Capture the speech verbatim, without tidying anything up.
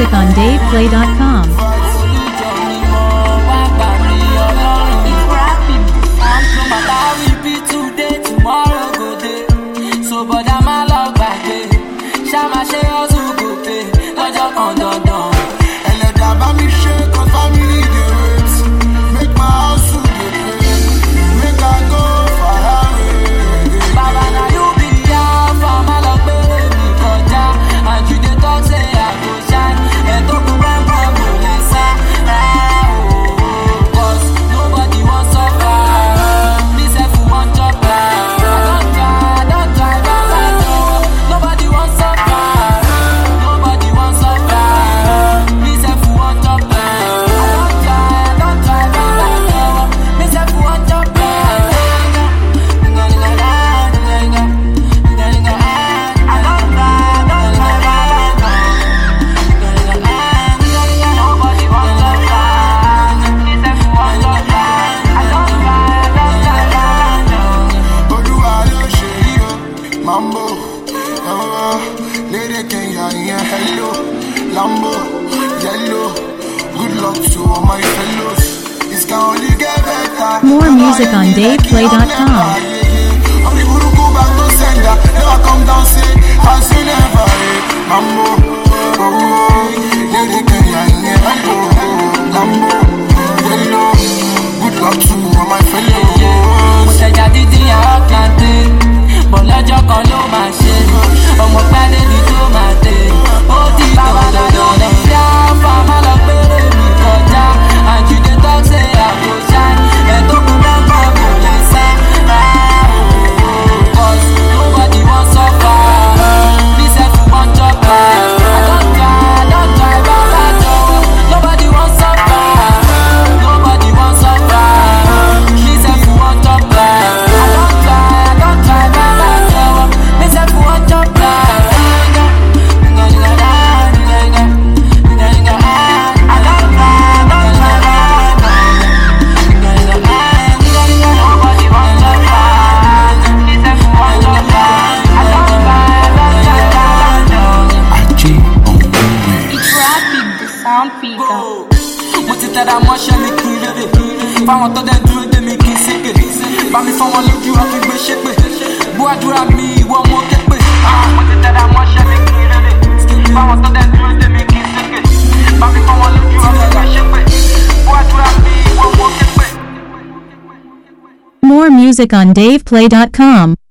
music on dave play dot com. More music on dave play dot com. Fáwọn tó dẹ̀ dúró dé mi kì í ṣépè. Bá mi fọ́ wọn lójú ọ̀fi gbé ṣépè. Bú àdúrà mi ìwọ mo ké pè. Mo ti tẹ̀ra mọ́ṣẹ́ mi kì í rere. Fáwọn tó dẹ̀ dúró dé mi kì í ṣépè. Bá mi fọ́ wọn lójú ọ̀fi gbé ṣépè. Bú àdúrà mi ìwọ mo ké pè. More music on dave play dot com.